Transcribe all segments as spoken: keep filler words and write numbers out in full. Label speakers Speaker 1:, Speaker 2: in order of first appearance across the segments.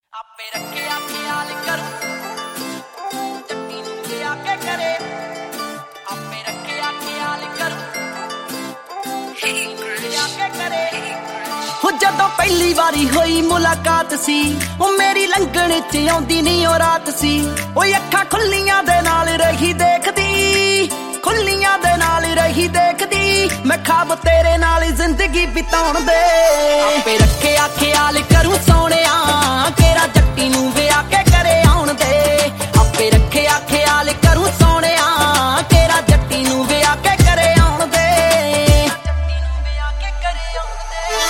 Speaker 1: ਆਪੇ ਰੱਖਿਆ ਖਿਆਲ ਕਰੂ ਜੱਟੀ ਨੂੰ ਲਿਆ ਕੇ ਕਰੇ ਆਪੇ ਰੱਖਿਆ ਖਿਆਲ ਕਰੂ ਲਿਆ ਕੇ ਕਰੇ ਹੋ ਜਦੋਂ ਪਹਿਲੀ ਵਾਰੀ ਹੋਈ ਮੁਲਾਕਾਤ ਸੀ ਉਹ ਮੇਰੀ ਲੰਘਣ ਚ ਆਉਂਦੀ ਨਹੀਂ ਉਹ ਰਾਤ ਸੀ ਉਹ ਅੱਖਾਂ ਖੁੱਲੀਆਂ ਦੇ ਨਾਲ ਰਹੀ ਦੇਖਦੀ ਖੁੱਲੀਆਂ ਦੇ ਨਾਲ ਰਹੀ ਦੇਖਦੀ ਮੈਂ ਖਾਬ ਤੇਰੇ ਨਾਲ ਜ਼ਿੰਦਗੀ ਬਿਤਾਉਣ ਦੇ ਆਪੇ ਰੱਖਿਆ ਖਿਆਲ ਕਰੂ ਸੋਹਣਿਆ ਕਿਹੜਾ ਜੱਟੀ ਨੂੰ ਵਿਆਹ ਕੇ ਕਰੇ ਆਉਣ ਦੇ ਆਪੇ ਰੱਖਿਆ ਖਿਆਲ ਕਰੂ ਸੋਹਣਿਆ ਕਿਹੜਾ ਜੱਟੀ ਨੂੰ ਵਿਆਹ ਕੇ ਕਰੇ ਆਉਣ ਦੇ ਜੱਟੀ ਨੂੰ ਵਿਆਹ ਕੇ ਕਰੇ ਆਉਣ ਦੇ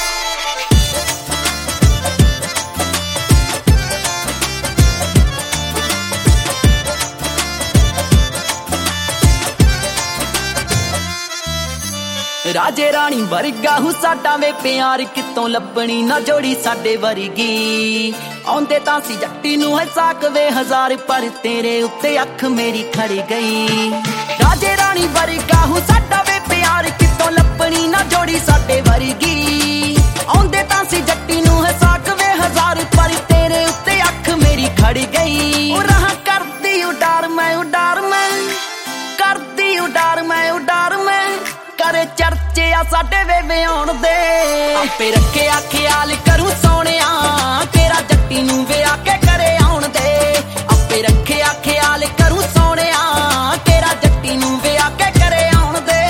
Speaker 1: ਰਾਜੇ ਰਾਣੀ ਵਰਗਾ ਹੂੰ ਸਾਡਾ ਵੇ ਪਿਆਰ ਕਿਤੋਂ ਲੱਭਣੀ ਨਾ ਜੋੜੀ ਸਾਡੇ ਵਰਗੀ ਆਉਂਦੇ ਤਾਂ ਸੀ ਜੱਟੀ ਨੂੰ ਹਸਾਕ ਵੇ ਹਜ਼ਾਰ ਪਰ ਤੇਰੇ ਉੱਤੇ ਅੱਖ ਮੇਰੀ ਖੜ ਗਈ ਰਾਜੇ ਰਾਣੀ ਵਰਗਾ ਹੂੰ ਸਾਡਾ ਵੇ ਪਿਆਰ ਕਿਤੋਂ ਲੱਭਣੀ ਨਾ ਜੋੜੀ ਸਾਡੇ ਵਰਗੀ ਆਉਂਦੇ ਤਾਂ ਸੀ ਜੱਟੀ ਨੂੰ ਹਸਾਕ ਵੇ ਹਜ਼ਾਰ ਪਰ ਤੇਰੇ ਉੱਤੇ ਅੱਖ ਮੇਰੀ ਖੜ ਗਈ ਉਹ ਰਹਾ ਕਰਦੀ ਉਡਾਰ ਮੈਂ ਉਡਾਰ ਮੈਂ ਕਰਦੀ ਉਡਾਰ ਮੈਂ ਉਡਾਰ ਮੈਂ ਕਰੇ ਚਰਚੇ ਆ ਸਾਡੇ ਵੇ ਵਿਆਉਣ ਦੇ ਆਪੇ ਰੱਖਿਆ ਖਿਆਲ ਕਰੂ ਸੋਹਣਿਆ ਕਿਹੜਾ ਜੱਟੀ ਨੂੰ ਵਿਆਹ ਕੇ ਕਰੇ ਆਉਣ ਦੇ ਆਪੇ ਰੱਖਿਆ ਖਿਆਲ ਕਰੂ ਸੋਹਣਿਆ ਕਿਹੜਾ ਜੱਟੀ ਨੂੰ ਵਿਆਹ ਕੇ ਕਰੇ ਆਉਣ ਦੇ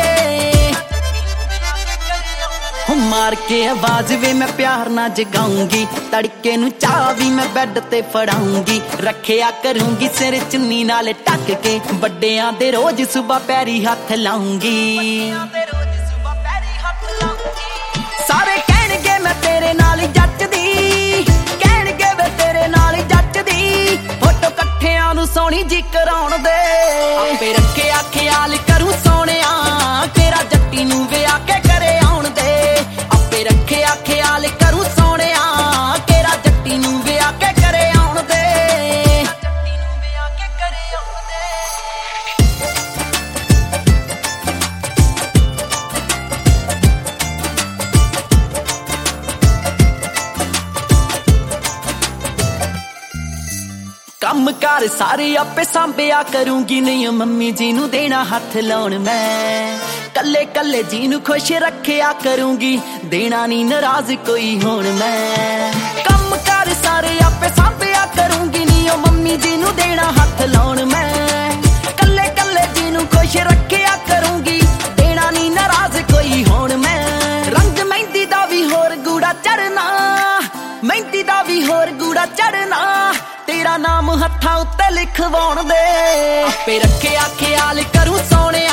Speaker 1: ਹੋ ਮਾਰ ਕੇ ਆਵਾਜ਼ ਵੇ ਮੈਂ ਪਿਆਰ ਨਾਲ ਜਗਾਉਂਗੀ ਤੜਕੇ ਨੂੰ ਚਾਹ ਵੀ ਮੈਂ ਬੈੱਡ ਤੇ ਫੜਾਉਂਗੀ ਰੱਖਿਆ ਕਰੂੰਗੀ ਸਿਰ ਚੁੰਨੀ ਨਾਲ ਢੱਕ ਕੇ ਵੱਡਿਆਂ ਦੇ ਰੋਜ਼ ਸੁਬਾ ਪੈਰੀ ਹੱਥ ਲਾਉਂਗੀ ਸਾਰੇ ਕਹਿਣਗੇ ਮੈਂ ਤੇਰੇ ਨਾਲ ਜੱਚਦੀ ਕਹਿਣਗੇ ਵੇ ਤੇਰੇ ਨਾਲ ਜੱਚਦੀ ਫੋਟੋ ਇਕੱਠਿਆਂ ਨੂੰ ਸੋਹਣੀ ਜੀ ਕਰਾਉਣ ਦੇ ਆਪੇ ਰੱਖਿਆ ਖਿਆਲ ਕਰੂ ਸੋਹਣਿਆ ਕਿਹੜਾ ਜੱਟੀ ਨੂੰ ਵਿਆਹ ਕੇ ਕਰੇ ਆਉਣ ਦੇ ਆਪੇ ਰੱਖਿਆ ਖਿਆਲ ਕਰੂ ਸੋਹਣਿਆ ਕਿਹੜਾ ਜੱਟੀ ਨੂੰ ਵਿਆਹ ਕੇ ਕਰੇ ਆਉਣ ਦੇ ਜੱਟੀ ਨੂੰ ਵਿਆਹ ਕੇ ਕਰੇ ਆਉਣ ਦੇ ਕੰਮ ਕਾਰ ਸਾਰੇ ਆਪੇ ਸੰਭਿਆ ਕਰੂੰਗੀ ਨਹੀਂ ਮੰਮੀ ਜੀ ਨੂੰ ਦੇਣਾ ਹੱਥ ਲਾਉਣ ਮੈਂ ਕੱਲੇ ਕੱਲੇ ਜੀ ਨੂੰ ਖੁਸ਼ ਰੱਖਿਆ ਕਰੂੰਗੀ ਦੇਣਾ ਨਹੀਂ ਨਾਰਾਜ਼ ਕੋਈ ਹੁਣ ਮੈਂ ਕੰਮ ਕਾਰ ਸਾਰੇ ਆਪੇ ਸੰਭਿਆ ਕਰੂੰਗੀ ਨਹੀਂ ਮੰਮੀ ਜੀ ਨੂੰ ਦੇਣਾ ਹੱਥ ਲਾਉਣ ਮੈਂ ਕੱਲੇ ਕੱਲੇ ਜੀ ਨੂੰ ਖੁਸ਼ ਰੱਖਿਆ ਕਰੂੰਗੀ ਦੇਣਾ ਨਹੀਂ ਨਾਰਾਜ਼ ਕੋਈ ਹੁਣ ਮੈਂ ਰੰਗ ਮਹਿੰਦੀ ਦਾ ਵੀ ਹੋਰ ਗੂੜਾ ਚੜਨਾ ਮਹਿੰਦੀ ਦਾ ਵੀ ਹੋਰ ਗੂੜਾ ਚੜਨਾ ਤੇਰਾ ਨਾਮ ਹੱਥਾਂ ਉੱਤੇ ਲਿਖਵਾਉਣ ਦੇ ਆਪੇ ਰੱਖਿਆ ਖਿਆਲ ਕਰੂ ਸੋਹਣਿਆ